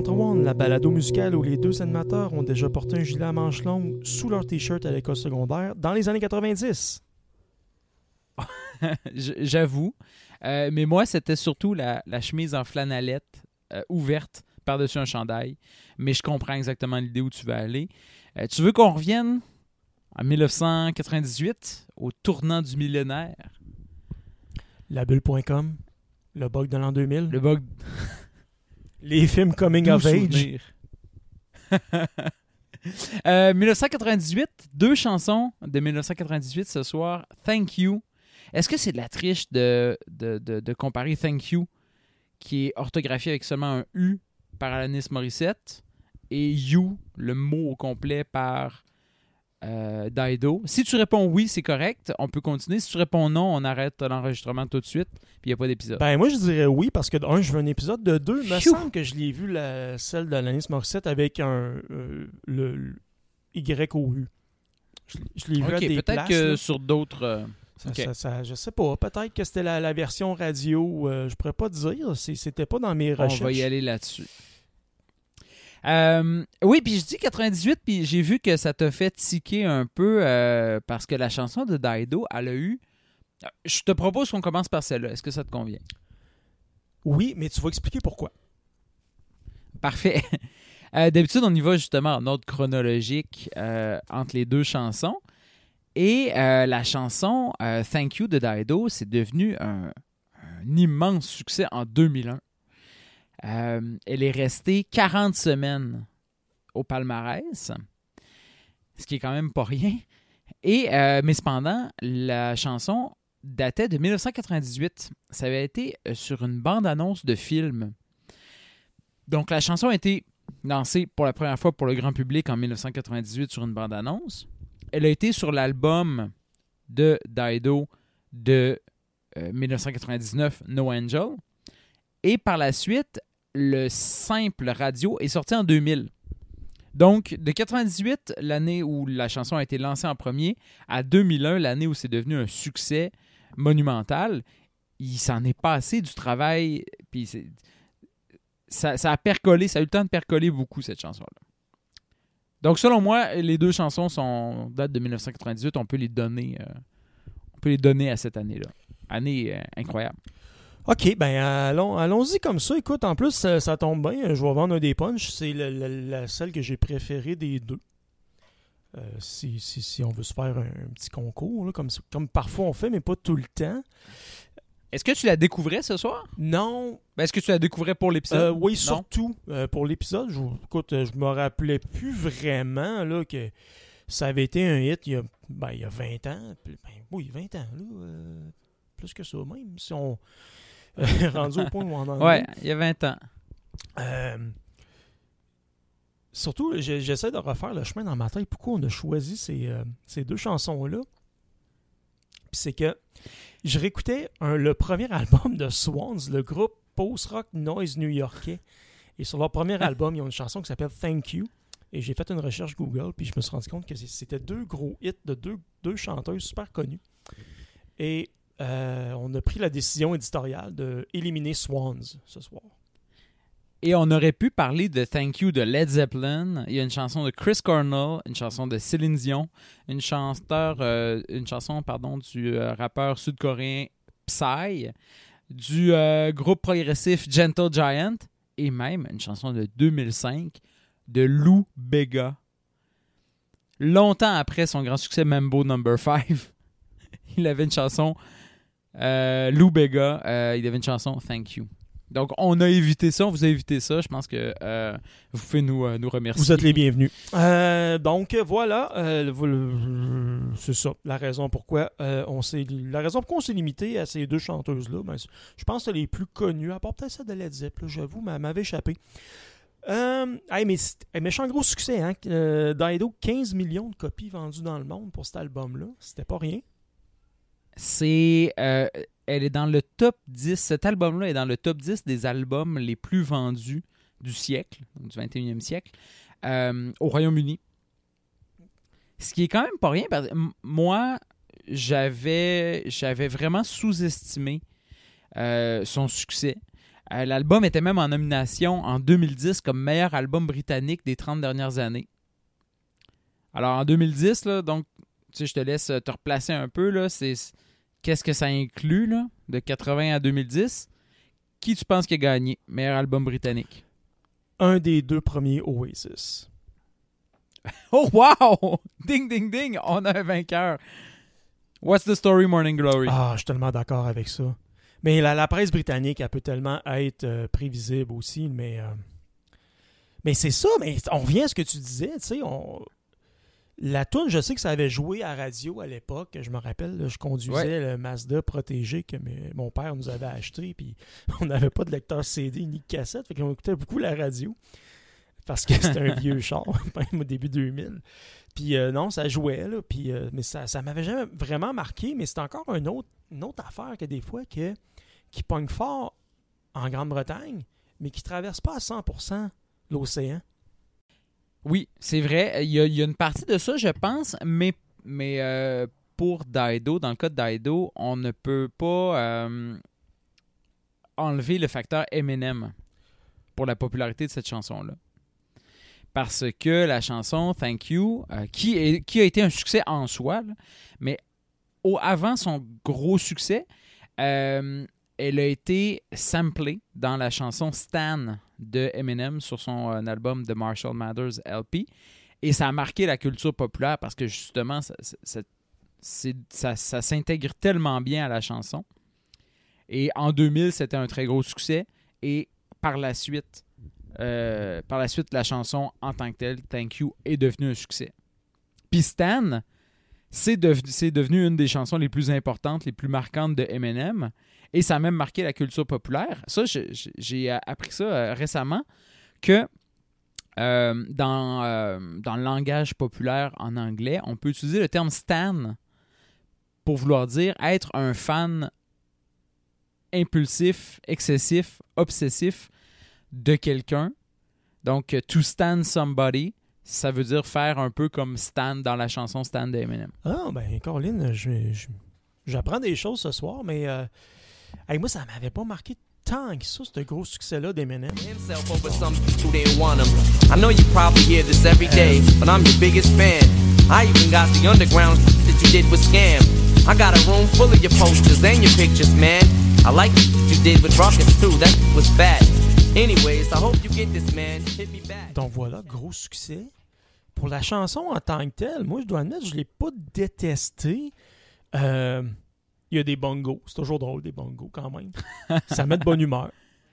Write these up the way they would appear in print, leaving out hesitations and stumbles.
Contre One, la balado musicale où les deux animateurs ont déjà porté un gilet à manches longues sous leur t-shirt à l'école secondaire dans les années 90. J'avoue. Mais moi, c'était surtout la chemise en flanellette ouverte par-dessus un chandail. Mais je comprends exactement l'idée où tu veux aller. Tu veux qu'on revienne en 1998, au tournant du millénaire? La bulle.com, le bug de l'an 2000, Le bug... les films coming of age. 1998, deux chansons de 1998 ce soir. Thank You. Est-ce que c'est de la triche de comparer Thank You, qui est orthographié avec seulement un U par Alanis Morissette, et You, le mot au complet, par Dido? Si tu réponds oui, c'est correct, on peut continuer. Si tu réponds non, on arrête l'enregistrement tout de suite, puis il n'y a pas d'épisode. Ben moi je dirais oui parce que d'un, je veux un épisode, de deux, il me semble que je l'ai vu celle d'Alanis Morissette avec le Y au U. Je l'ai vu à des peut-être places. que Là. sur d'autres... Je sais pas, peut-être que c'était la version radio, je pourrais pas dire, c'était pas dans mes recherches. On va y aller là-dessus. Oui, puis je dis 98, puis j'ai vu que ça t'a fait tiquer un peu parce que la chanson de Dido, elle a eu... Je te propose qu'on commence par celle-là. Est-ce que ça te convient? Oui, mais tu vas expliquer pourquoi. Parfait. D'habitude, on y va justement en ordre chronologique entre les deux chansons. Et la chanson Thank You de Dido, c'est devenu un immense succès en 2001. Elle est restée 40 semaines au palmarès, ce qui est quand même pas rien. Mais cependant, la chanson datait de 1998. Ça avait été sur une bande-annonce de film. Donc la chanson a été lancée pour la première fois pour le grand public en 1998 sur une bande-annonce. Elle a été sur l'album de Dido de 1999, No Angel. Et par la suite, le simple radio est sorti en 2000. Donc, de 98, l'année où la chanson a été lancée en premier, à 2001, l'année où c'est devenu un succès monumental, il s'en est passé du travail, puis ça a percolé, ça a eu le temps de percoler beaucoup, cette chanson-là. Donc, selon moi, les deux chansons datent de 1998, on peut les donner à cette année-là. Année incroyable. OK, ben allons-y comme ça. Écoute, en plus, ça tombe bien. Je vais vendre un des punchs. C'est celle que j'ai préférée des deux. Si on veut se faire un petit concours, là, comme parfois on fait, mais pas tout le temps. Est-ce que tu la découvrais ce soir? Non. Ben, est-ce que tu la découvrais pour l'épisode? Oui, Non? surtout pour l'épisode. Écoute, je me rappelais plus vraiment là, que ça avait été un hit il y a 20 ans. Oui, 20 ans. Là, plus que ça même. Si on... rendu au point où on en est. Ouais, il y a 20 ans. Surtout, j'essaie de refaire le chemin dans ma tête. Pourquoi on a choisi ces deux chansons-là? Puis c'est que je réécoutais le premier album de Swans, le groupe post-rock noise new-yorkais. Et sur leur premier album, ils ont une chanson qui s'appelle Thank You. Et j'ai fait une recherche Google, puis je me suis rendu compte que c'était deux gros hits de deux chanteuses super connues. Et on a pris la décision éditoriale d'éliminer Swans ce soir. Et on aurait pu parler de Thank You de Led Zeppelin. Il y a une chanson de Chris Cornell, une chanson de Céline Dion, une chanson du rappeur sud-coréen Psy, du groupe progressif Gentle Giant, et même une chanson de 2005 de Lou Bega. Longtemps après son grand succès Mambo No. 5, il avait une chanson, Lou Bega, il avait une chanson Thank You. Donc, on a évité ça, on vous a évité ça. Je pense que vous pouvez nous remercier. Vous êtes les bienvenus. Donc, voilà. C'est ça. La raison pourquoi on s'est limité à ces deux chanteuses-là. Ben, je pense que c'est les plus connues, à part peut-être celle de Led Zeppelin, j'avoue, mais elle m'avait échappé. Mais méchant gros succès, hein? Dido, 15 millions de copies vendues dans le monde pour cet album-là. C'était pas rien. Elle est dans le top 10. Cet album-là est dans le top 10 des albums les plus vendus du siècle, du 21e siècle, au Royaume-Uni. Ce qui est quand même pas rien, parce que moi, j'avais vraiment sous-estimé son succès. L'album était même en nomination en 2010 comme meilleur album britannique des 30 dernières années. Alors, en 2010, là, donc, tu sais, je te laisse te replacer un peu. Là, qu'est-ce que ça inclut, là, de 80 à 2010? Qui tu penses qui a gagné meilleur album britannique? Un des 2 premiers Oasis. Oh, wow! Ding, ding, ding! On a un vainqueur. What's the story, Morning Glory? Ah, je suis tellement d'accord avec ça. Mais la presse britannique, elle peut tellement être prévisible aussi, mais c'est ça, mais on revient à ce que tu disais, tu sais, la toune, je sais que ça avait joué à radio à l'époque, je me rappelle, là, je conduisais le Mazda protégé que mon père nous avait acheté, puis on n'avait pas de lecteur CD ni de cassette, fait qu'on écoutait beaucoup la radio, parce que c'était un vieux char, même au début 2000. Puis non, ça jouait, là, puis, mais ça m'avait jamais vraiment marqué, mais c'est encore une autre affaire que des fois qui pogne fort en Grande-Bretagne, mais qui ne traverse pas à 100% l'océan. Oui, c'est vrai. Il y a une partie de ça, je pense, mais pour Dido, dans le cas de Dido, on ne peut pas enlever le facteur Eminem pour la popularité de cette chanson-là. Parce que la chanson Thank You, qui a été un succès en soi, là, mais avant son gros succès, elle a été samplée dans la chanson Stan de Eminem sur son album The Marshall Mathers LP. Et ça a marqué la culture populaire parce que justement, ça s'intègre tellement bien à la chanson. Et en 2000, c'était un très gros succès. Et par la suite, la chanson en tant que telle, Thank You, est devenue un succès. Puis Stan, c'est devenu une des chansons les plus importantes, les plus marquantes de Eminem. Et ça a même marqué la culture populaire. Ça, j'ai appris ça récemment, que dans le langage populaire en anglais, on peut utiliser le terme stan pour vouloir dire être un fan impulsif, excessif, obsessif de quelqu'un. Donc, to stan somebody, ça veut dire faire un peu comme Stan dans la chanson Stan de Eminem. Ah, ben, Caroline, j'apprends des choses ce soir, mais moi, ça m'avait pas marqué tant que ça, ce gros succès-là d'Eminem. I know you probably hear this every day, but I'm your biggest fan. I even got the underground that you did with Scam. I got a room full of your posters and your pictures, man. I like what you did with Rockets too, that was bad. Anyways, I hope you get this, man. Hit me back. Donc voilà, gros succès. Pour la chanson en tant que telle, moi, je dois admettre, je l'ai pas détesté. Il y a des bongos. C'est toujours drôle, des bongos, quand même. Ça met de bonne humeur.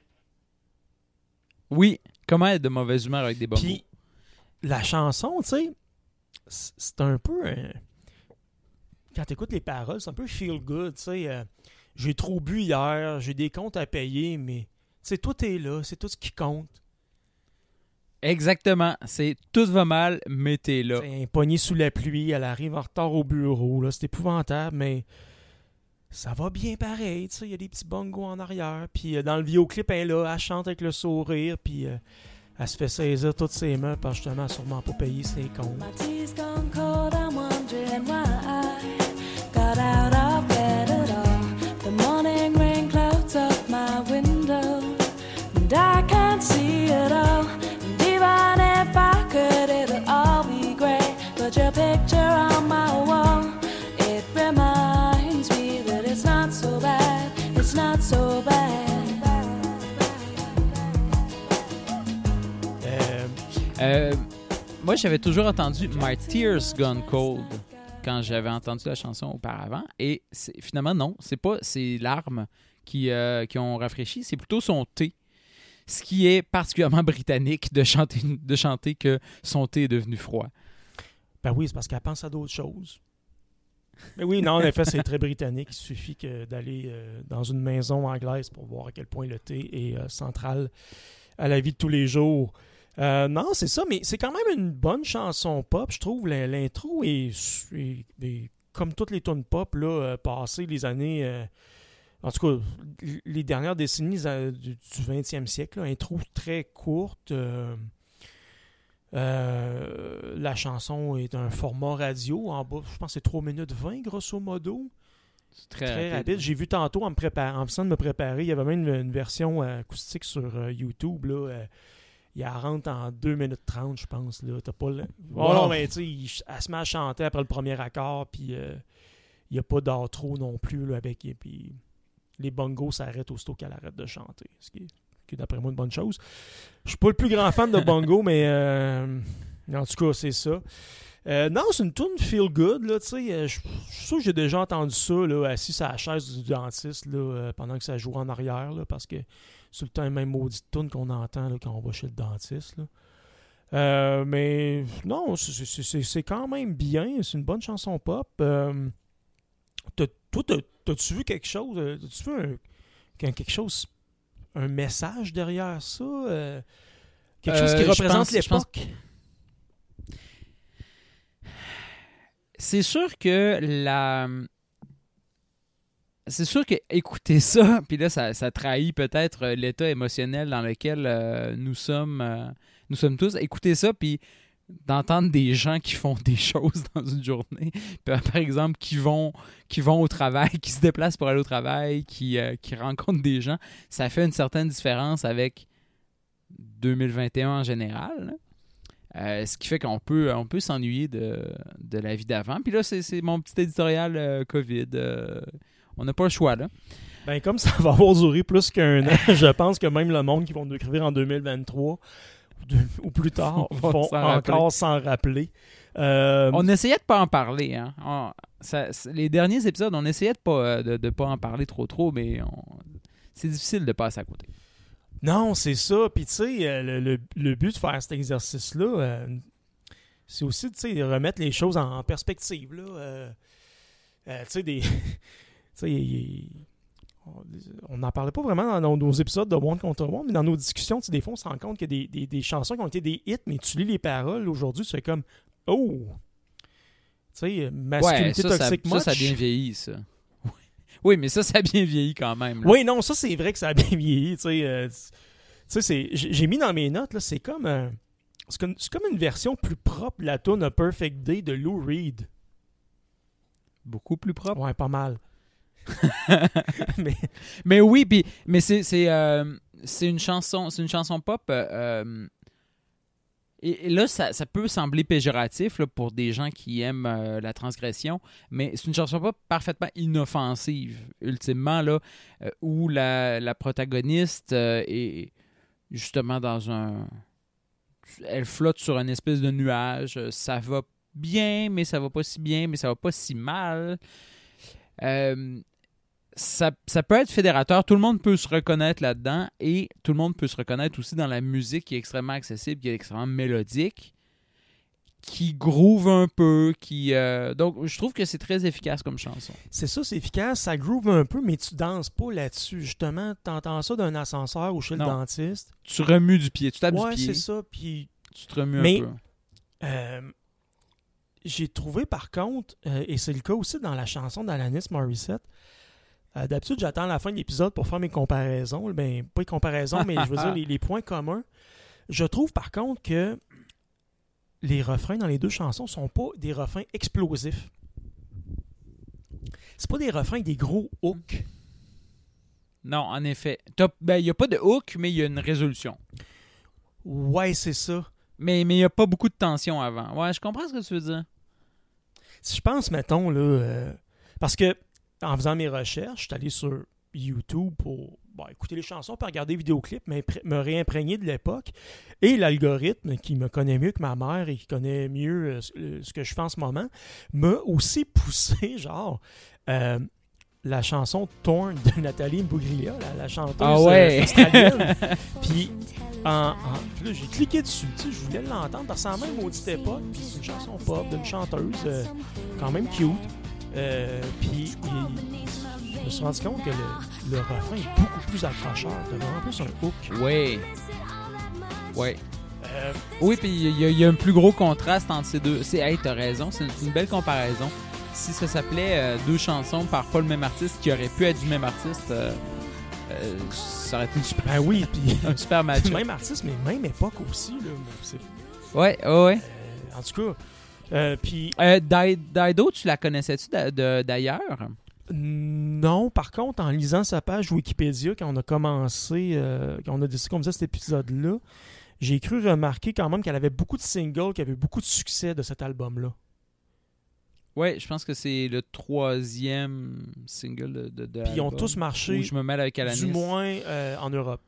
Oui, comment être de mauvaise humeur avec des bongos? Puis, la chanson, tu sais, c'est un peu... quand tu écoutes les paroles, c'est un peu feel good, tu sais. J'ai trop bu hier, j'ai des comptes à payer, mais... Tu sais, tout est là, c'est tout ce qui compte. Exactement. C'est tout va mal, mais t'es là. C'est un pogné sous la pluie, elle arrive en retard au bureau, là, c'est épouvantable, mais... Ça va bien pareil, tu sais, il y a des petits bongos en arrière, puis dans le vidéoclip, elle est là, elle chante avec le sourire, puis elle se fait saisir toutes ses mains, parce que justement, elle n'a sûrement pas payé ses comptes. My tea's gone cold, I'm wondering why I got out of bed at all. The morning rain clouds up my window, and I can't see it all. And even if I could, it'll all be great. But your picture on my wall, it reminds me that it's not so bad, it's not so bad. Moi, j'avais toujours entendu My Tears Gone Cold quand j'avais entendu la chanson auparavant. Et finalement, non, c'est pas ses larmes qui ont rafraîchi, c'est plutôt son thé. Ce qui est particulièrement britannique de chanter que son thé est devenu froid. Ben oui, c'est parce qu'elle pense à d'autres choses. Mais oui, non, en effet, c'est très britannique. Il suffit d'aller dans une maison anglaise pour voir à quel point le thé est central à la vie de tous les jours. Non, c'est ça, mais c'est quand même une bonne chanson pop. Je trouve l'intro est comme toutes les tunes pop là, passées les années... en tout cas, les dernières décennies du 20e siècle. Là, intro très courte. La chanson est un format radio. En bas, je pense que c'est 3 minutes 20, grosso modo. C'est très rapide. J'ai vu tantôt en faisant de me préparer, il y avait même une version acoustique sur YouTube. Là, il rentre en 2 minutes 30, je pense. Là. T'as pas le... Wow. non, mais tu sais, elle se met à chanter après le premier accord, puis il n'y a pas d'outro non plus. Là, puis les bongos s'arrêtent aussitôt qu'elle arrête de chanter. Ce qui est d'après moi une bonne chose. Je suis pas le plus grand fan de bongo, mais en tout cas, c'est ça. Non, c'est une tune feel good, là, tu sais. Je suis sûr que j'ai déjà entendu ça, là, assis sur la chaise du dentiste, là, pendant que ça joue en arrière, là, parce que c'est le temps la même maudite tune qu'on entend là, quand on va chez le dentiste, là. Mais non, c'est quand même bien. C'est une bonne chanson pop. Toi, t'as-tu vu quelque chose? T'as-tu vu quelque chose, un message derrière ça? Quelque chose qui représente l'époque? C'est sûr que écouter ça, puis là, ça trahit peut-être l'état émotionnel dans lequel nous sommes tous. Écouter ça, puis d'entendre des gens qui font des choses dans une journée, par exemple, qui vont au travail, qui se déplacent pour aller au travail, qui rencontrent des gens, ça fait une certaine différence avec 2021 en général, là. Ce qui fait qu'on peut s'ennuyer de la vie d'avant. Puis là, c'est mon petit éditorial COVID. On n'a pas le choix, là. Ben, comme ça va avoir duré plus qu'un an, je pense que même le monde qui vont nous écrire en 2023 ou plus tard vont encore s'en rappeler. On essayait de pas en parler. Hein. Les derniers épisodes, on essayait de pas en parler trop, mais c'est difficile de passer à côté. Non, c'est ça. Puis, tu sais, le but de faire cet exercice-là, c'est aussi, tu sais, de remettre les choses en perspective, là. Tu sais, on n'en parlait pas vraiment dans nos épisodes de One contre One, mais dans nos discussions, tu sais, des fois, on se rend compte qu'il y a des chansons qui ont été des hits, mais tu lis les paroles, aujourd'hui, tu fais comme « Oh! » Tu sais, masculinité toxique much. Ça a bien vieilli, ça. Oui, mais ça a bien vieilli quand même. Là. Oui, non, ça, c'est vrai que ça a bien vieilli. Tu sais, j'ai mis dans mes notes, là, c'est comme une version plus propre de la tune A Perfect Day de Lou Reed. Beaucoup plus propre? Ouais, pas mal. mais oui, mais c'est une chanson pop. Et là, ça peut sembler péjoratif là, pour des gens qui aiment la transgression, mais c'est une chanson pop parfaitement inoffensive, ultimement, là, où la protagoniste est justement elle flotte sur une espèce de nuage. Ça va bien, mais ça va pas si bien, mais ça va pas si mal. Ça peut être fédérateur. Tout le monde peut se reconnaître là-dedans et tout le monde peut se reconnaître aussi dans la musique qui est extrêmement accessible, qui est extrêmement mélodique, qui groove un peu, donc je trouve que c'est très efficace comme chanson. C'est ça, c'est efficace, ça groove un peu, mais tu danses pas là-dessus. Justement, t'entends ça d'un ascenseur ou chez le dentiste. Tu remues du pied, tu tapes du pied. Ouais, c'est ça, puis... Tu te remues un peu. J'ai trouvé par contre, et c'est le cas aussi dans la chanson d'Alanis Morissette, d'habitude, j'attends la fin de l'épisode pour faire mes comparaisons. Ben, pas les comparaisons, mais je veux dire les points communs. Je trouve par contre que les refrains dans les deux chansons sont pas des refrains explosifs. C'est pas des refrains avec des gros hooks. Non, en effet. Il n'y a pas de hook, mais il y a une résolution. Ouais, c'est ça. Mais il n'y a pas beaucoup de tension avant. Ouais, je comprends ce que tu veux dire. Si je pense, mettons, là... parce que en faisant mes recherches, je suis allé sur YouTube pour écouter les chansons, pour regarder les vidéoclips, me réimprégner de l'époque. Et l'algorithme, qui me connaît mieux que ma mère et qui connaît mieux ce que je fais en ce moment, m'a aussi poussé, la chanson Torn de Nathalie Imbruglia, la chanteuse australienne. Puis, là, j'ai cliqué dessus. Je voulais l'entendre parce que c'est la même maudite époque. Puis c'est une chanson pop d'une chanteuse quand même cute. Puis je me suis rendu compte que le refrain est beaucoup plus accrocheur. T'as vraiment plus un hook. Oui. Oui. Oui, puis il y a un plus gros contraste entre ces deux. T'as raison, c'est une belle comparaison. Si ça s'appelait deux chansons par pas le même artiste qui aurait pu être du même artiste, ça aurait été une super, puis un super match. Même artiste, mais même époque aussi. Là, ouais. En tout cas... puis Dido, tu la connaissais-tu d'ailleurs? Non, par contre, en lisant sa page Wikipédia, quand on a commencé, quand on a décidé qu'on faisait cet épisode-là, j'ai cru remarquer quand même qu'elle avait beaucoup de singles, qu'il y avait beaucoup de succès de cet album-là. Ouais, je pense que c'est le 3e single de Puis ils ont l'album, tous marché, où je me mêle avec Alanis. du moins en Europe.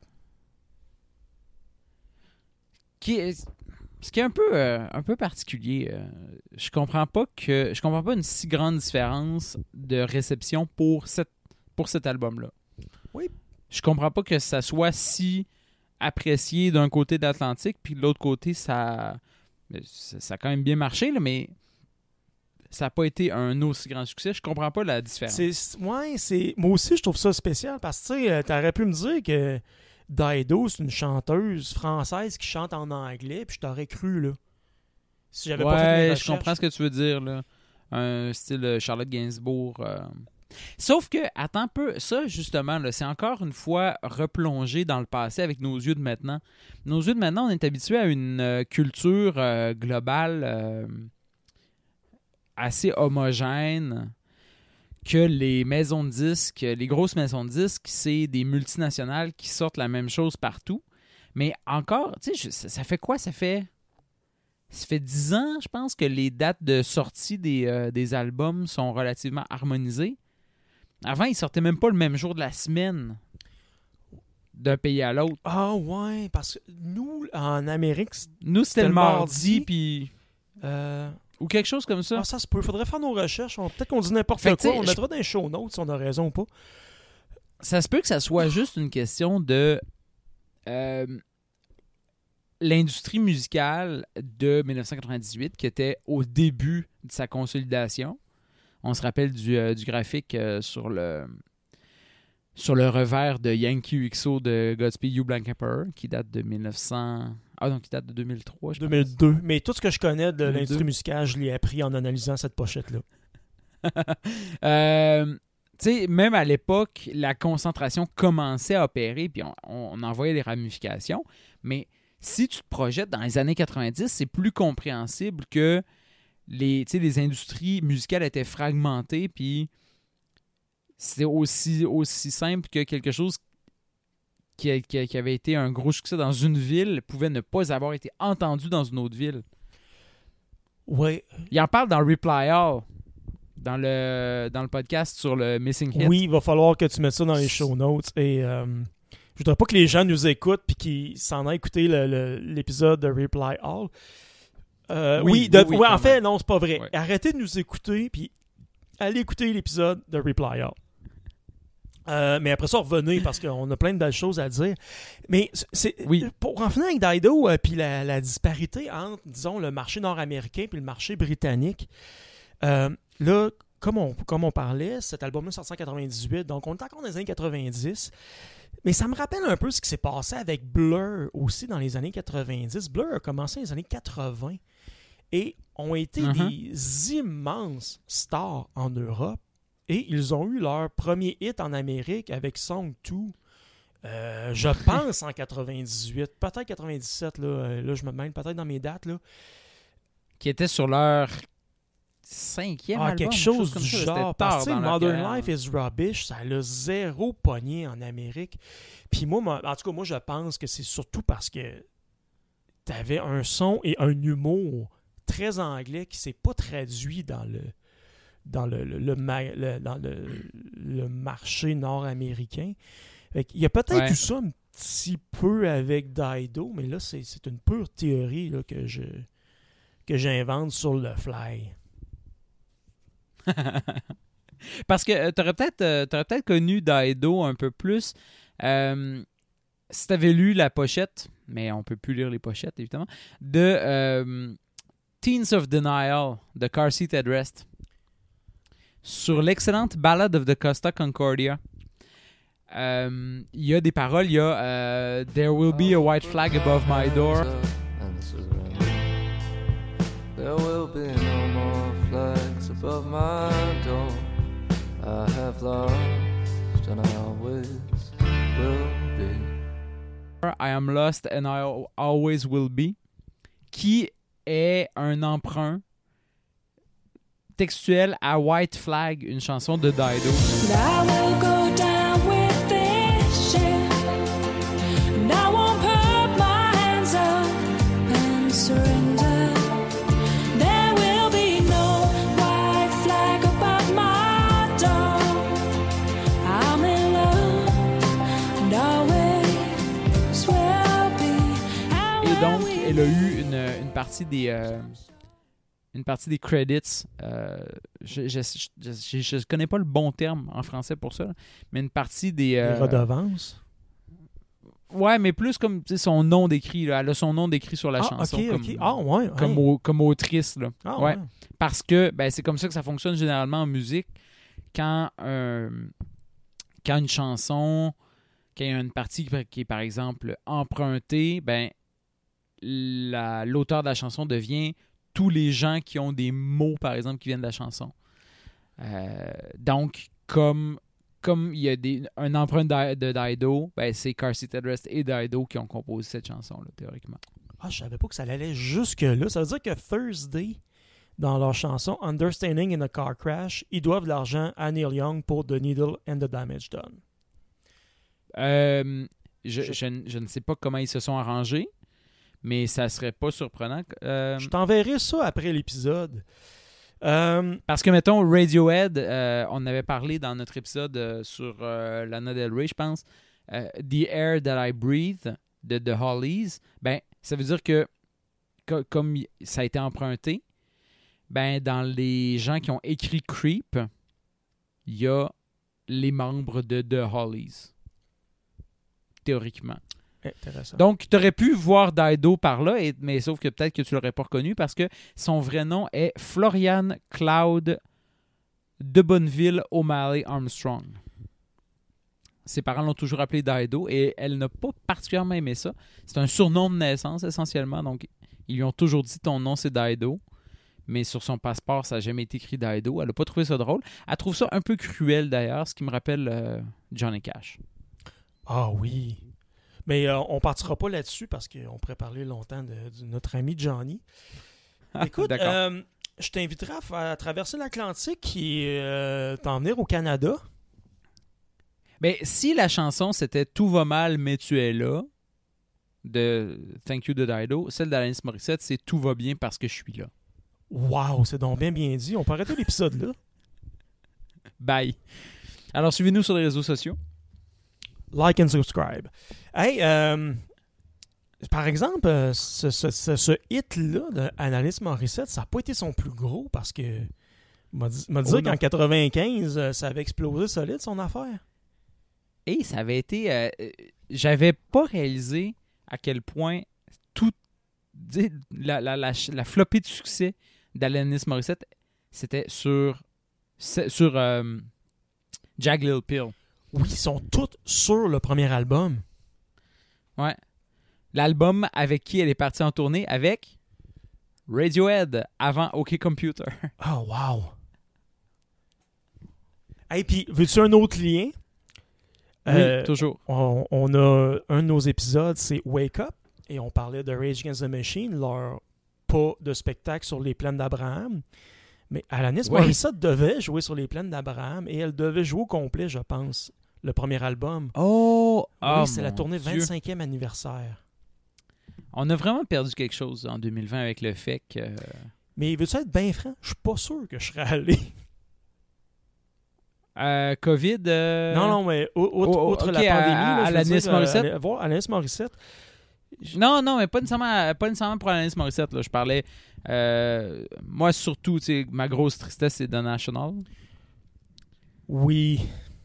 Ce qui est un peu particulier. Je comprends pas une si grande différence de réception pour cet album-là. Oui. Je comprends pas que ça soit si apprécié d'un côté de l'Atlantique, puis de l'autre côté, ça a quand même bien marché, là, mais ça n'a pas été un aussi grand succès. Je comprends pas la différence. Moi aussi, je trouve ça spécial parce que tu sais, t'aurais pu me dire que Dido, c'est une chanteuse française qui chante en anglais, puis je t'aurais cru, là. Si j'avais pas fait mes recherches. Je comprends ce que tu veux dire, là. Un style Charlotte Gainsbourg. Sauf que, attends un peu, ça, justement, là, c'est encore une fois replongé dans le passé avec nos yeux de maintenant. Nos yeux de maintenant, on est habitué à une culture globale assez homogène, que les maisons de disques, les grosses maisons de disques, c'est des multinationales qui sortent la même chose partout. Mais encore, tu sais, ça fait quoi? Ça fait 10 ans, je pense, que les dates de sortie des albums sont relativement harmonisées. Avant, ils sortaient même pas le même jour de la semaine d'un pays à l'autre. Ah ouais, parce que nous, en Amérique, c'était le mardi, puis... ou quelque chose comme ça. Ah, ça se peut. Il faudrait faire nos recherches. Peut-être qu'on dit n'importe Fait que, quoi. On mettra dans les show notes si on a raison ou pas. Ça se peut que ça soit juste une question de l'industrie musicale de 1998 qui était au début de sa consolidation. On se rappelle du graphique sur le revers de Yankee XO de Godspeed You Black Emperor qui date de 1900... Ah non, qui date de 2003, je 2002. Mais tout ce que je connais de 2002. l'industrie musicale, je l'ai appris en analysant cette pochette-là. Tu sais, même à l'époque, la concentration commençait à opérer, puis on en voyait des ramifications. Mais si tu te projettes dans les années 90, c'est plus compréhensible que les industries musicales étaient fragmentées, puis c'était aussi simple que quelque chose qui avait été un gros succès dans une ville pouvait ne pas avoir été entendu dans une autre ville. Oui. Il en parle dans Reply All, dans le podcast sur le Missing Hit. Oui, il va falloir que tu mettes ça dans les show notes. Et je voudrais pas que les gens nous écoutent puis qu'ils s'en aient écouté l'épisode de Reply All. Oui, en fait, non, c'est pas vrai. Ouais. Arrêtez de nous écouter puis allez écouter l'épisode de Reply All. Mais après ça, revenez parce qu'on a plein de belles choses à dire. Mais pour en finir avec Dido, puis la disparité entre, disons, le marché nord-américain puis le marché britannique, là, comme on parlait, cet album-là est sorti en 1998, donc on est encore dans les années 90. Mais ça me rappelle un peu ce qui s'est passé avec Blur aussi dans les années 90. Blur a commencé dans les années 80 et ont été des immenses stars en Europe. Et ils ont eu leur premier hit en Amérique avec Song 2, je pense en 98, peut-être 97, là je me mêle peut-être dans mes dates. Là. Qui était sur leur 5e album. Quelque chose du ça, genre. parce que Modern Life is Rubbish, ça l'a zéro pogné en Amérique. Puis moi, en tout cas, moi je pense que c'est surtout parce que t'avais un son et un humour très anglais qui s'est pas traduit dans le marché nord-américain. Il y a peut-être eu ça un petit peu avec Dido, mais là, c'est une pure théorie là, que j'invente sur le fly. Parce que t'aurais peut-être connu Dido un peu plus si t'avais lu la pochette, mais on peut plus lire les pochettes, évidemment, de Teens of Denial de Car Seat Headrest. Sur l'excellente Ballad of the Costa Concordia, il y a des paroles, il y a There will be a white flag above my door. There will be no more flags above my door. I have lost and I always will be. I am lost and I always will be. Qui est un emprunt textuel à White Flag, une chanson de Dido. And I will go down with this ship, and I won't put my hands up and surrender. There will be no white flag above my door. I'm in love, and always will be. And Et donc, when we elle a eu une partie des credits. Je connais pas le bon terme en français pour ça, là, mais une partie des... Les redevances. Ouais, mais plus comme tu sais, son nom décrit. Là. Elle a son nom décrit sur la chanson. OK, comme, OK. Ah, ouais. comme, hey. comme autrice. Là. Ah, ouais. ouais. Parce que c'est comme ça que ça fonctionne généralement en musique. Quand une chanson, quand il y a une partie qui est par exemple empruntée, l'auteur de la chanson devient tous les gens qui ont des mots, par exemple, qui viennent de la chanson. Donc, comme il y a un emprunt de Dido, c'est Car Seat Headrest et Dido qui ont composé cette chanson-là, théoriquement. Ah, je savais pas que ça allait jusque-là. Ça veut dire que Thursday, dans leur chanson Understanding in a Car Crash, ils doivent de l'argent à Neil Young pour The Needle and the Damage Done. Je ne sais pas comment ils se sont arrangés, mais ça serait pas surprenant. Je t'enverrai ça après l'épisode. Parce que, mettons, Radiohead, on avait parlé dans notre épisode sur Lana Del Rey, je pense, The Air That I Breathe de The Hollies, ça veut dire que comme ça a été emprunté, dans les gens qui ont écrit Creep, il y a les membres de The Hollies. Théoriquement. Intéressant. Donc, tu aurais pu voir Dido par là, mais sauf que peut-être que tu l'aurais pas reconnu parce que son vrai nom est Florian Cloud de Bonneville O'Malley Armstrong. Ses parents l'ont toujours appelé Dido et elle n'a pas particulièrement aimé ça. C'est un surnom de naissance essentiellement, donc ils lui ont toujours dit ton nom c'est Dido, mais sur son passeport ça n'a jamais été écrit Dido. Elle n'a pas trouvé ça drôle. Elle trouve ça un peu cruel d'ailleurs, ce qui me rappelle Johnny Cash. Ah oui. Mais on partira pas là-dessus parce qu'on pourrait parler longtemps de notre ami Johnny. Écoute, je t'inviterai à traverser l'Atlantique et t'en venir au Canada. Mais si la chanson c'était Tout va mal mais tu es là de Thank You de Dido, celle d'Alanis Morissette c'est Tout va bien parce que je suis là. Wow, c'est donc bien dit. On peut arrêter l'épisode là. Bye. Alors suivez-nous sur les réseaux sociaux. Like and subscribe. Hey, par exemple, ce hit-là d'Alanis Morissette, ça n'a pas été son plus gros parce que m'a dit qu'en 95, ça avait explosé solide son affaire. Et ça avait été... j'avais pas réalisé à quel point tout la flopée de succès d'Alanis Morissette, c'était sur Jagged Little Pill. Oui, ils sont tous sur le premier album. Ouais. L'album avec qui elle est partie en tournée avec Radiohead avant OK Computer. Oh, wow. Hey, puis, veux-tu un autre lien? Oui, toujours. On a un de nos épisodes, c'est Wake Up, et on parlait de Rage Against the Machine, leur pas de spectacle sur les plaines d'Abraham. Mais Alanis Morissette devait jouer sur les plaines d'Abraham, et elle devait jouer au complet, je pense, le premier album. Oh! Oui, c'est la tournée 25e anniversaire. On a vraiment perdu quelque chose en 2020 avec le fait que... Mais veux-tu être bien franc? Je suis pas sûr que je serais allé. COVID... Non, mais outre la pandémie... Alanis Morissette? Voir Alanis Morissette. Non, mais pas nécessairement pour Alanis Morissette. Là. Je parlais... moi, surtout, ma grosse tristesse, c'est The National. Oui.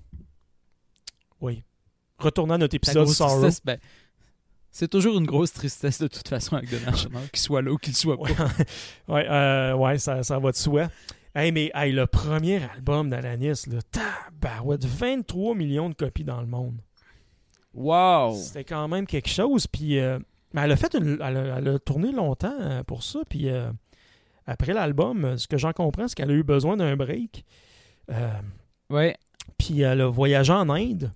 Retournant à notre épisode Sorrow. C'est toujours une grosse tristesse de toute façon avec The National, qu'il soit là ou qu'il soit pas. Ouais, ça va de soi. Hey, mais le premier album d'Alanis, tabarouette, 23 millions de copies dans le monde. Wow! C'était quand même quelque chose. Puis, mais elle a fait elle a tourné longtemps pour ça. Puis après l'album, ce que j'en comprends, c'est qu'elle a eu besoin d'un break. Ouais. Puis elle a voyagé en Inde.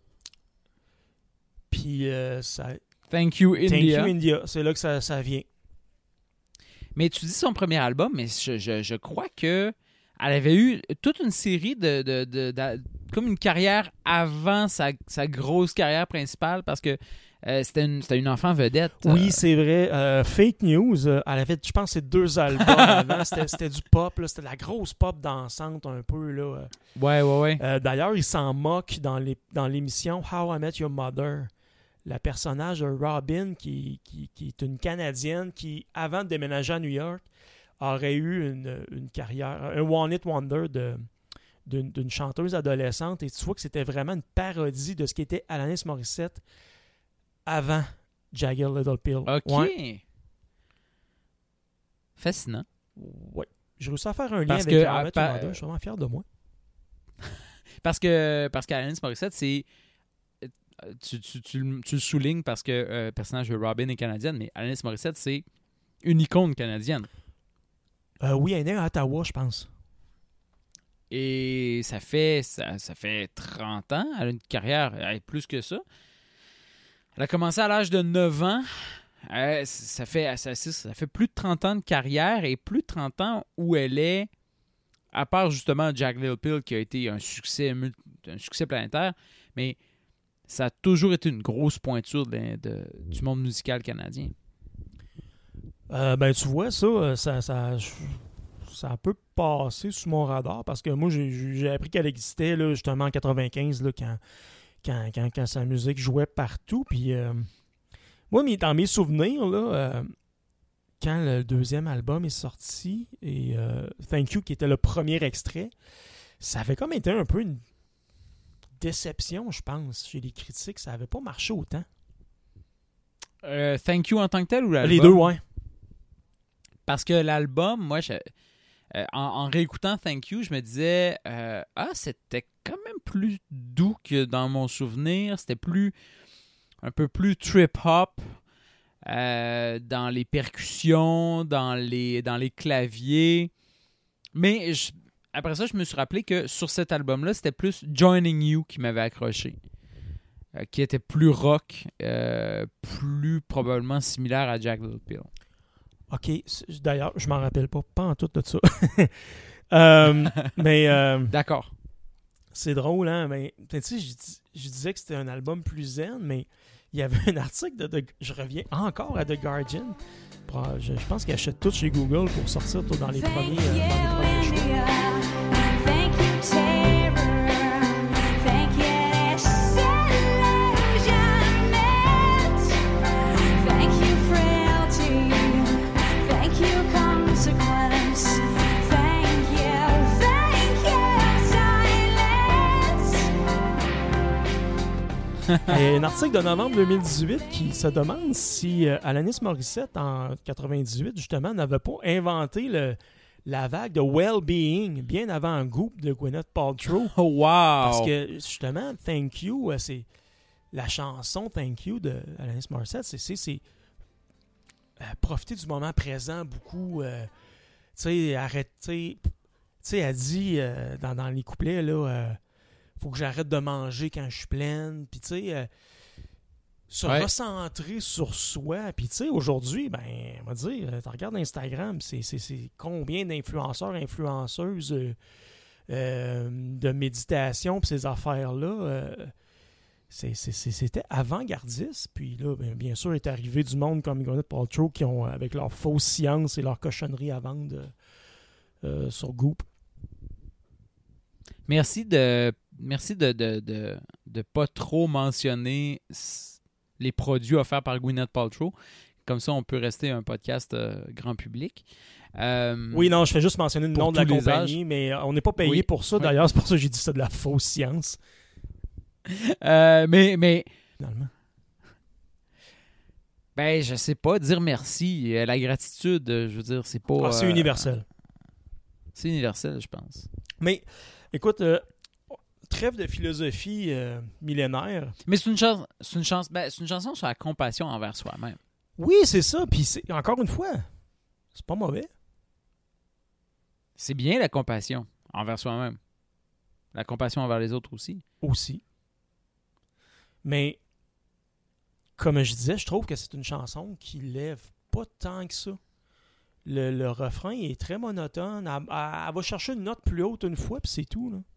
Puis ça... Thank You India. Thank You India. C'est là que ça vient. Mais tu dis son premier album, mais je crois que elle avait eu toute une série comme une carrière avant sa grosse carrière principale parce que c'était une enfant vedette. Oui, c'est vrai. Fake News, elle avait, je pense, 2 albums avant. C'était du pop, là. C'était de la grosse pop dansante un peu. Là. Ouais. D'ailleurs, il s'en moque dans l'émission How I Met Your Mother. La personnage de Robin, qui est une Canadienne qui, avant de déménager à New York, aurait eu une carrière, un one-hit wonder d'une chanteuse adolescente. Et tu vois que c'était vraiment une parodie de ce qu'était Alanis Morissette avant Jagged Little Pill. OK. Ouais. Fascinant. Ouais. J'ai réussi à faire un lien Parce avec que, How I Met Your Mother. Je suis vraiment fier de moi. Parce qu'Alanis Morissette, c'est... Tu le soulignes parce que le personnage de Robin est canadienne, mais Alanis Morissette, c'est une icône canadienne. Oui, elle est née à Ottawa, je pense. Et ça fait 30 ans. Elle a une carrière plus que ça. Elle a commencé à l'âge de 9 ans. Ça fait plus de 30 ans de carrière et plus de 30 ans où elle est, à part justement Jagged Little Pill qui a été un succès planétaire, mais ça a toujours été une grosse pointure du monde musical canadien. Ben, tu vois, ça a peu passé sous mon radar parce que moi, j'ai appris qu'elle existait là, justement en 95, là, quand sa musique jouait partout. Puis, moi, dans mes souvenirs, là, quand le 2e album est sorti, et Thank You, qui était le premier extrait, ça avait comme été un peu une déception, je pense, chez les critiques. Ça n'avait pas marché autant. Thank You en tant que tel ou l'album? Les deux, ouais. Parce que l'album, moi, en réécoutant Thank You, je me disais c'était quand même plus doux que dans mon souvenir. C'était un peu plus trip-hop dans les percussions, dans les claviers. Mais après ça, je me suis rappelé que sur cet album-là, c'était plus Joining You qui m'avait accroché. Qui était plus rock, plus probablement similaire à Jagged Little Pill. OK. D'ailleurs, je m'en rappelle pas en tout de ça. Mais d'accord. C'est drôle, hein? Mais tu sais, je disais que c'était un album plus zen, mais il y avait un article je reviens encore à The Guardian. Je pense qu'il achète tout chez Google pour sortir tout dans les premiers choix. Il y a un article de novembre 2018 qui se demande si Alanis Morissette, en 98, justement, n'avait pas inventé la vague de well-being bien avant Goop de Gwyneth Paltrow. Oh, wow! Parce que, justement, Thank You, c'est la chanson Thank You de Alanis Morissette, c'est profiter du moment présent beaucoup. Tu sais, arrêter. Tu sais, elle dit dans les couplets, là... faut que j'arrête de manger quand je suis pleine. Puis, tu sais, se recentrer sur soi. Puis, tu sais, aujourd'hui, ben, on va dire, tu regardes Instagram, c'est combien d'influenceurs, influenceuses de méditation, puis ces affaires-là. C'était avant-gardiste. Puis là, bien sûr, est arrivé du monde comme Gwyneth Paltrow qui ont, avec leur fausse science et leur cochonnerie à vendre sur Goop. Merci de pas trop mentionner les produits offerts par Gwyneth Paltrow. Comme ça, on peut rester un podcast grand public. Oui, non, je fais juste mentionner le nom de la compagnie, mais on n'est pas payé pour ça. D'ailleurs, c'est pour ça que j'ai dit ça de la fausse science. Mais finalement. Ben, je sais pas, dire merci. La gratitude, je veux dire, c'est pas... c'est universel. C'est universel, je pense. Mais, écoute... trêve de philosophie millénaire. Mais c'est une chanson sur la compassion envers soi-même. Oui, c'est ça. Puis encore une fois, c'est pas mauvais. C'est bien la compassion envers soi-même. La compassion envers les autres aussi. Aussi. Mais, comme je disais, je trouve que c'est une chanson qui lève pas tant que ça le refrain est très monotone. Elle va chercher une note plus haute une fois, puis c'est tout. Là.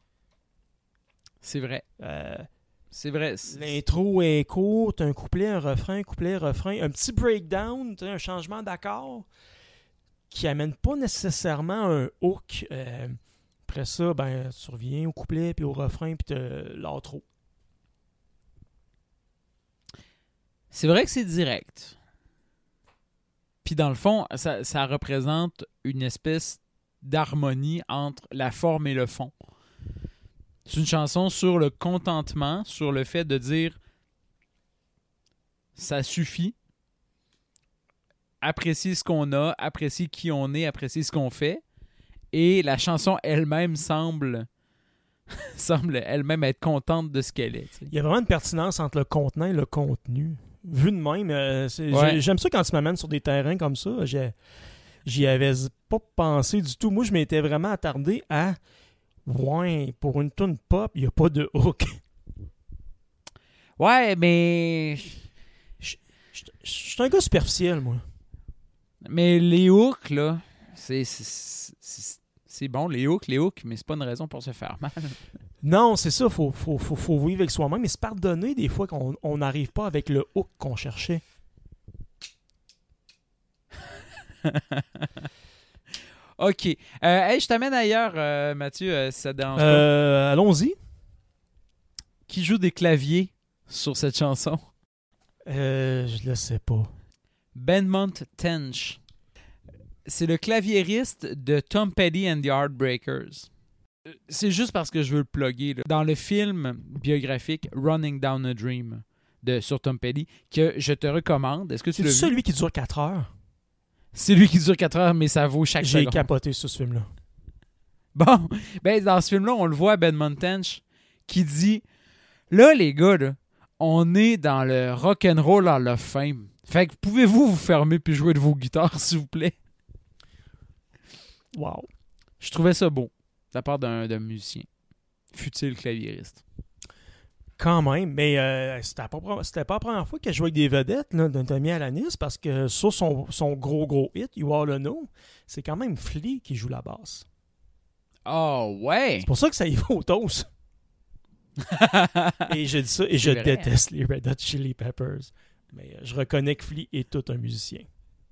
C'est vrai. C'est vrai. L'intro est courte, un couplet, un refrain, un petit breakdown, un changement d'accord qui amène pas nécessairement un hook. Après ça, ben, tu reviens au couplet, puis au refrain, puis l'outro. C'est vrai que c'est direct. Puis dans le fond, ça représente une espèce d'harmonie entre la forme et le fond. C'est une chanson sur le contentement, sur le fait de dire ça suffit. Apprécier ce qu'on a, apprécier qui on est, apprécier ce qu'on fait. Et la chanson elle-même semble elle-même être contente de ce qu'elle est. T'sais. Il y a vraiment une pertinence entre le contenant et le contenu. Vu de même, Ouais. j'aime ça quand tu m'amènes sur des terrains comme ça. J'y avais pas pensé du tout. Moi, je m'étais vraiment attardé à ouais, pour une tune pop, il n'y a pas de hook. Ouais, mais... Je suis un gars superficiel, moi. Mais les hooks, là, c'est bon, les hooks, mais c'est pas une raison pour se faire mal. Non, c'est ça, faut vivre avec soi-même, mais se pardonner des fois qu'on n'arrive pas avec le hook qu'on cherchait. OK. Hey, je t'amène ailleurs, Mathieu, si ça te dérange pas. Allons-y. Qui joue des claviers sur cette chanson? Je le sais pas. Benmont Tench. C'est le claviériste de Tom Petty and the Heartbreakers. C'est juste parce que je veux le plugger. Là. Dans le film biographique Running Down a Dream sur Tom Petty, que je te recommande. Est-ce que tu C'est l'as vu? celui qui dure 4 heures. C'est lui qui dure 4 heures, mais ça vaut chaque J'ai seconde. capoté sur ce film-là. Bon, ben dans ce film-là, on le voit, Benmont Tench, qui dit « Là, les gars, là, on est dans le Rock'n'Roll Hall of Fame. Fait que pouvez-vous vous fermer puis jouer de vos guitares, s'il vous plaît? » Wow. Je trouvais ça beau, de la part d'un musicien. Fut-il claviériste. Quand même, mais c'était pas la première fois qu'elle jouait avec des vedettes là, d'un Tommy Alanis, parce que sur son gros hit, You All Know, c'est quand même Flea qui joue la basse. Oh, ouais! C'est pour ça que ça y va au toast. Et je dis ça, et je vrai, déteste les Red Hot Chili Peppers. Mais je reconnais que Flea est tout un musicien.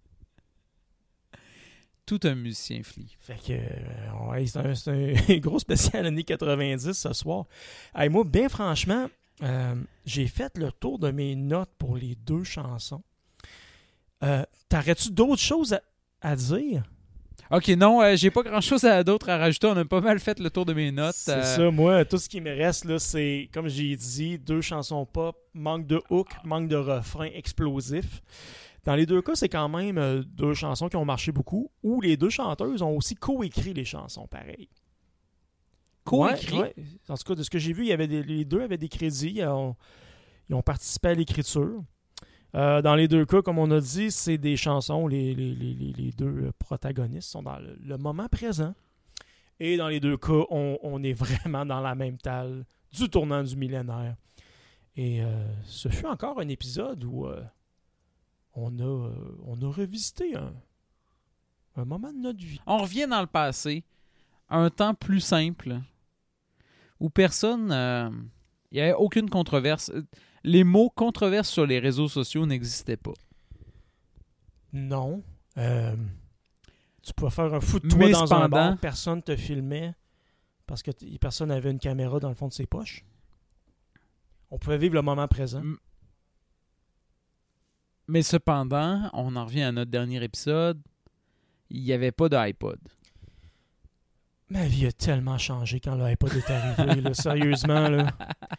Tout un musicien, Flea. Fait que, ouais, c'est un gros spécial années 90 ce soir. Hey, moi, bien franchement, j'ai fait le tour de mes notes pour les 2 chansons. T'aurais-tu d'autres choses à dire? OK, non, j'ai pas grand-chose d'autre à rajouter. On a pas mal fait le tour de mes notes. C'est ça, moi, tout ce qui me reste, là, c'est, comme j'ai dit, 2 chansons pop, manque de hook, manque de refrain explosif. Dans les 2 cas, c'est quand même 2 chansons qui ont marché beaucoup, où les 2 chanteuses ont aussi coécrit les chansons, pareil. Co-écrit? Ouais. En tout cas, de ce que j'ai vu, les 2 avaient des crédits, ils ont participé à l'écriture. Dans les 2 cas, comme on a dit, c'est des chansons, les 2 protagonistes sont dans le moment présent. Et dans les 2 cas, on est vraiment dans la même talle du tournant du millénaire. Et ce fut encore un épisode où on a revisité un moment de notre vie. On revient dans le passé, un temps plus simple, où personne... Il n'y avait aucune controverse. Les mots controverse sur les réseaux sociaux n'existaient pas. Non. Tu pouvais faire un fou de toi Mais dans un cependant- bar, personne te filmait parce que personne n'avait une caméra dans le fond de ses poches. On pouvait vivre le moment présent. Mais cependant, on en revient à notre dernier épisode, il n'y avait pas d'iPod. Ma vie a tellement changé quand l'iPod est arrivé, là, sérieusement. Là.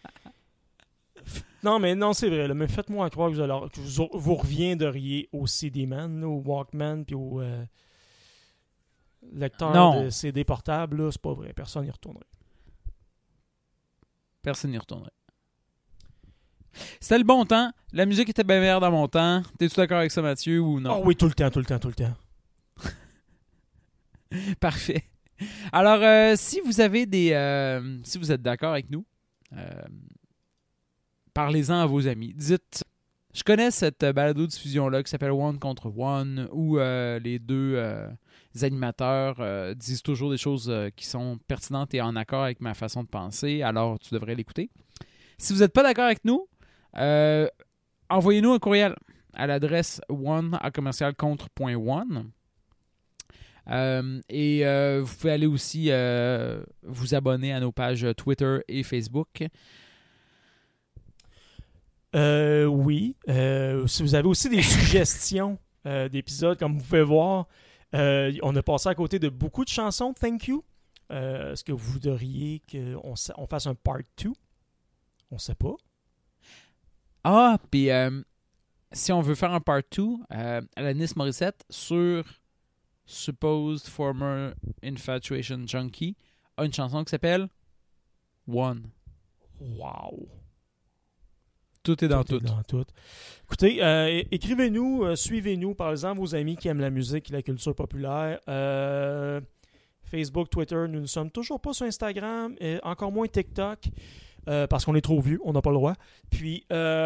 Non, mais non, c'est vrai. Là, mais faites-moi croire que vous reviendriez au CD-Man, au Walkman, puis au lecteur Non. de CD portable. Là, c'est pas vrai. Personne n'y retournerait. Personne n'y retournerait. C'était le bon temps. La musique était bien meilleure dans mon temps. T'es-tu d'accord avec ça, Mathieu, ou non? Oh oui, tout le temps. Parfait. Alors, si vous avez si vous êtes d'accord avec nous, parlez-en à vos amis. Dites, Je connais cette balado-diffusion-là qui s'appelle One contre One, où les deux animateurs disent toujours des choses qui sont pertinentes et en accord avec ma façon de penser, alors tu devrais l'écouter. Si vous n'êtes pas d'accord avec nous, envoyez-nous un courriel à l'adresse one@commercialcontre.one. Et vous pouvez aller aussi vous abonner à nos pages Twitter et Facebook. Oui. Si vous avez aussi des suggestions d'épisodes, comme vous pouvez voir, on a passé à côté de beaucoup de chansons. Thank you. Est-ce que vous voudriez qu'on fasse un part 2? On sait pas. Ah, puis si on veut faire un part 2, Alanis Morissette sur Supposed Former Infatuation Junkie a une chanson qui s'appelle One. Wow. Tout est dans tout. Écoutez, écrivez-nous, suivez-nous, par exemple, vos amis qui aiment la musique et la culture populaire. Facebook, Twitter, nous ne sommes toujours pas sur Instagram, et encore moins TikTok, parce qu'on est trop vieux, on n'a pas le droit. Puis,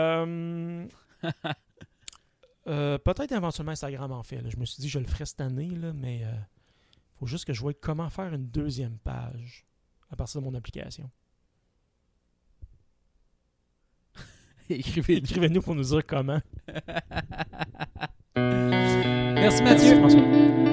peut-être éventuellement Instagram en fait. Là. Je me suis dit que je le ferais cette année, là, mais il faut juste que je voie comment faire une deuxième page à partir de mon application. Écrivez-nous pour nous dire comment. Merci Mathieu. Merci François.